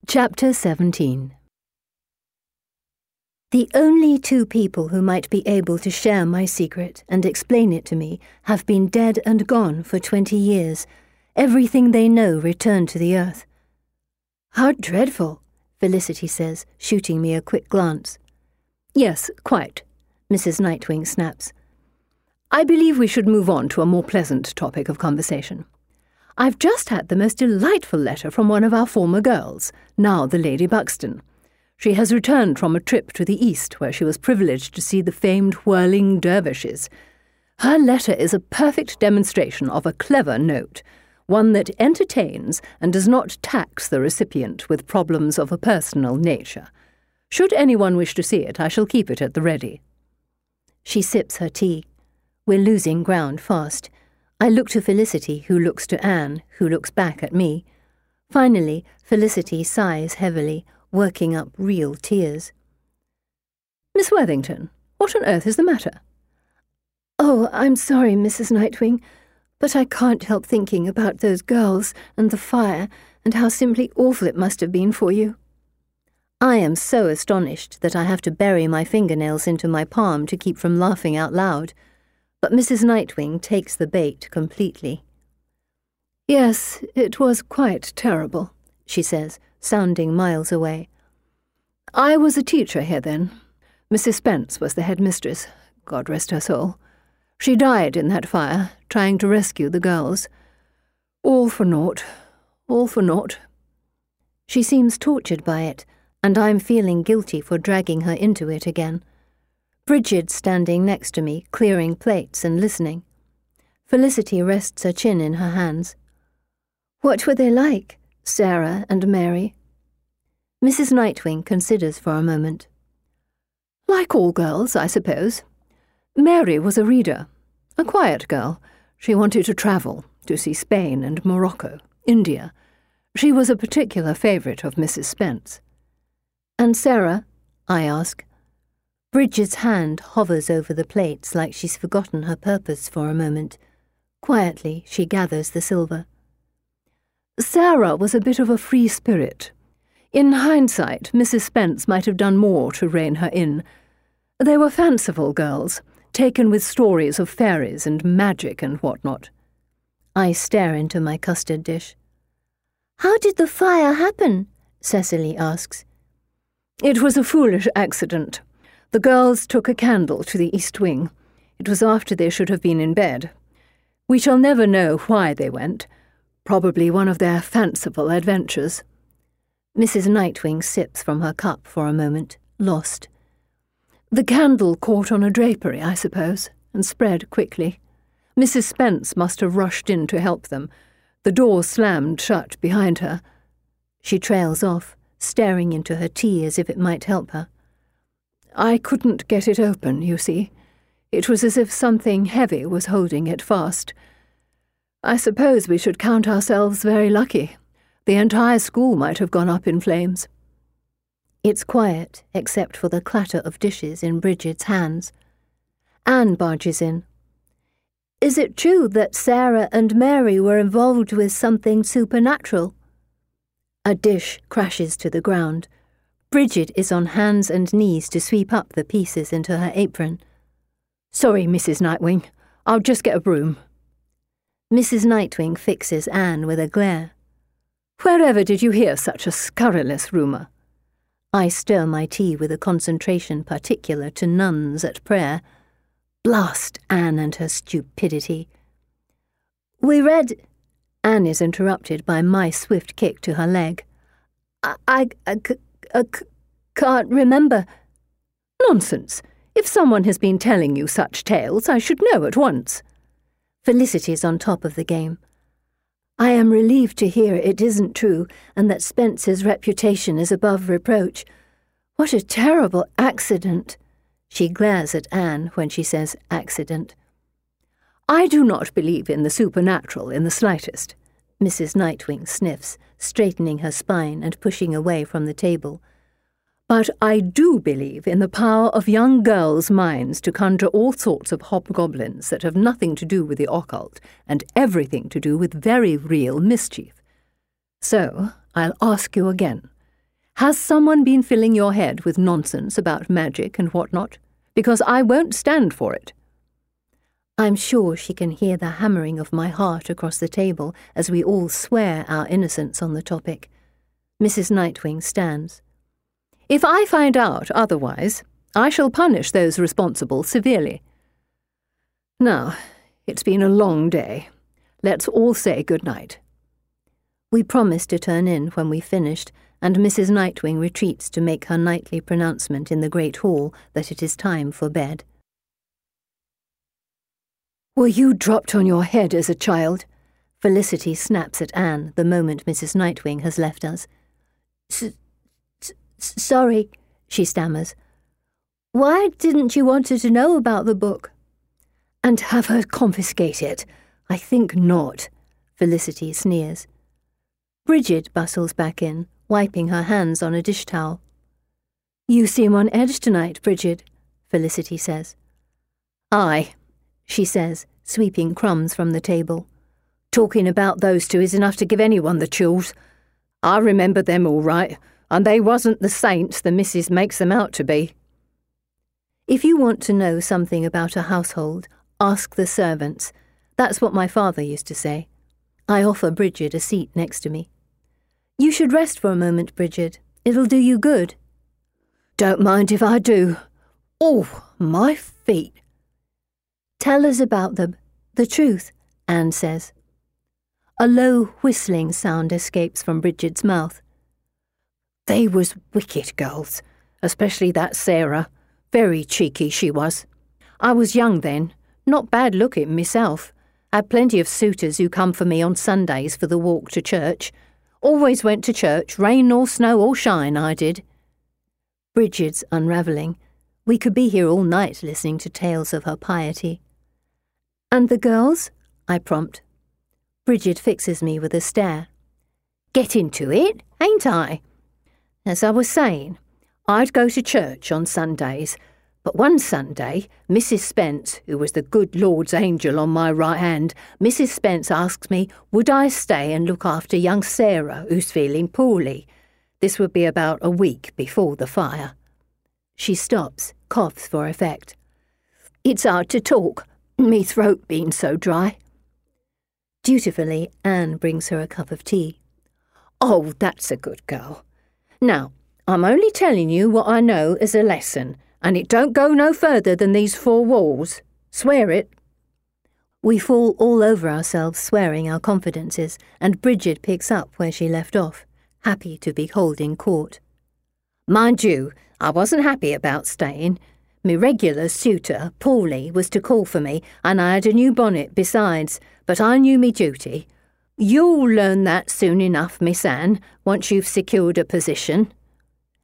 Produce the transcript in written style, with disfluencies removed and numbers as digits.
Chapter 17. The only two people who might be able to share my secret and explain it to me have been dead and gone for 20 years. Everything they know returned to the earth. How dreadful, Felicity says, shooting me a quick glance. Yes, quite, Mrs. Nightwing snaps. I believe we should move on to a more pleasant topic of conversation. I've just had the most delightful letter from one of our former girls, now the Lady Buxton. She has returned from a trip to the East where she was privileged to see the famed whirling dervishes. Her letter is a perfect demonstration of a clever note, one that entertains and does not tax the recipient with problems of a personal nature. Should anyone wish to see it, I shall keep it at the ready. She sips her tea. We're losing ground fast. I look to Felicity, who looks to Anne, who looks back at me. Finally, Felicity sighs heavily, working up real tears. Miss Worthington, what on earth is the matter? Oh, I'm sorry, Mrs. Nightwing, but I can't help thinking about those girls and the fire and how simply awful it must have been for you. I am so astonished that I have to bury my fingernails into my palm to keep from laughing out loud. But Mrs. Nightwing takes the bait completely. Yes, it was quite terrible, she says, sounding miles away. I was a teacher here then. Mrs. Spence was the headmistress, God rest her soul. She died in that fire, trying to rescue the girls. All for naught, all for naught. She seems tortured by it, and I'm feeling guilty for dragging her into it again. Bridget's standing next to me, clearing plates and listening. Felicity rests her chin in her hands. What were they like, Sarah and Mary? Mrs. Nightwing considers for a moment. Like all girls, I suppose. Mary was a reader, a quiet girl. She wanted to travel, to see Spain and Morocco, India. She was a particular favourite of Mrs. Spence. And Sarah? I ask. Bridget's hand hovers over the plates like she's forgotten her purpose for a moment. Quietly, she gathers the silver. Sarah was a bit of a free spirit. In hindsight, Mrs. Spence might have done more to rein her in. They were fanciful girls, taken with stories of fairies and magic and what-not. I stare into my custard dish. How did the fire happen? Cecily asks. It was a foolish accident. The girls took a candle to the east wing. It was after they should have been in bed. We shall never know why they went. Probably one of their fanciful adventures. Mrs. Nightwing sips from her cup for a moment, lost. The candle caught on a drapery, I suppose, and spread quickly. Mrs. Spence must have rushed in to help them. The door slammed shut behind her. She trails off, staring into her tea as if it might help her. I couldn't get it open, you see. It was as if something heavy was holding it fast. I suppose we should count ourselves very lucky. The entire school might have gone up in flames. It's quiet, except for the clatter of dishes in Bridget's hands. Anne barges in. Is it true that Sarah and Mary were involved with something supernatural? A dish crashes to the ground. Bridget is on hands and knees to sweep up the pieces into her apron. Sorry, Mrs. Nightwing. I'll just get a broom. Mrs. Nightwing fixes Anne with a glare. Wherever did you hear such a scurrilous rumour? I stir my tea with a concentration particular to nuns at prayer. Blast Anne and her stupidity. We read... Anne is interrupted by my swift kick to her leg. I can't remember. Nonsense. If someone has been telling you such tales, I should know at once. Felicity's on top of the game. I am relieved to hear it isn't true and that Spence's reputation is above reproach. What a terrible accident. She glares at Anne when she says accident. I do not believe in the supernatural in the slightest. Mrs. Nightwing sniffs, straightening her spine and pushing away from the table. But I do believe in the power of young girls' minds to conjure all sorts of hobgoblins that have nothing to do with the occult and everything to do with very real mischief. So, I'll ask you again. Has someone been filling your head with nonsense about magic and what-not? Because I won't stand for it." I'm sure she can hear the hammering of my heart across the table as we all swear our innocence on the topic. Mrs. Nightwing stands. "If I find out otherwise, I shall punish those responsible severely. Now, it's been a long day. Let's all say good night." We promise to turn in when we've finished, and Mrs. Nightwing retreats to make her nightly pronouncement in the great hall that it is time for bed. "Were you dropped on your head as a child?" Felicity snaps at Anne the moment Mrs. Nightwing has left us. Sorry, she stammers. Why didn't you want her to know about the book? "And have her confiscate it? I think not," Felicity sneers. Bridget bustles back in, wiping her hands on a dish towel. "You seem on edge tonight, Bridget," Felicity says. "Aye," she says, sweeping crumbs from the table. "Talking about those two is enough to give anyone the chills. I remember them all right, and they wasn't the saints the missus makes them out to be." If you want to know something about a household, ask the servants. That's what my father used to say. I offer Bridget a seat next to me. You should rest for a moment, Bridget. It'll do you good. "Don't mind if I do. Oh, my feet." "Tell us about them. The truth," Anne says. A low whistling sound escapes from Bridget's mouth. "They was wicked girls, especially that Sarah. Very cheeky she was. I was young then, not bad looking myself. Had plenty of suitors who come for me on Sundays for the walk to church. Always went to church, rain or snow or shine, I did." Bridget's unravelling. We could be here all night listening to tales of her piety. "And the girls?" I prompt. Bridget fixes me with a stare. "Get into it, ain't I? As I was saying, I'd go to church on Sundays, but one Sunday, Mrs. Spence, who was the good Lord's angel on my right hand, Mrs. Spence asks me, would I stay and look after young Sarah, who's feeling poorly. This would be about a week before the fire." She stops, coughs for effect. "It's hard to talk, me throat being so dry." Dutifully, Anne brings her a cup of tea. "Oh, that's a good girl. Now, I'm only telling you what I know as a lesson, and it don't go no further than these four walls. Swear it." We fall all over ourselves swearing our confidences, and Bridget picks up where she left off, happy to be holding court. "Mind you, I wasn't happy about staying. Me regular suitor, Paulie, was to call for me, and I had a new bonnet besides, but I knew me duty. You'll learn that soon enough, Miss Anne, once you've secured a position."